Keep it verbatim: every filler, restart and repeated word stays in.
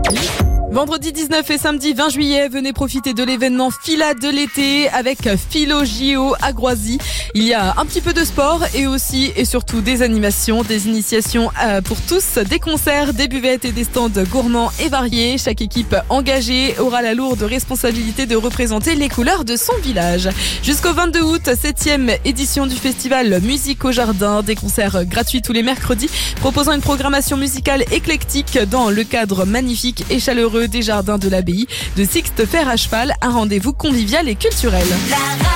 Vendredi dix-neuf et samedi vingt juillet, venez profiter de l'événement Fila de l'été avec Philo J O à Groisy. Il y a un petit peu de sport et aussi et surtout des animations, des initiations pour tous, des concerts, des buvettes et des stands gourmands et variés. Chaque équipe engagée aura la lourde responsabilité de représenter les couleurs de son village. Jusqu'au vingt-deux août, septième édition du festival Musique au Jardin, des concerts gratuits tous les mercredis, proposant une programmation musicale éclectique dans le cadre magnifique et chaleureux des jardins de l'abbaye de Sixte Fer à cheval, un rendez-vous convivial et culturel.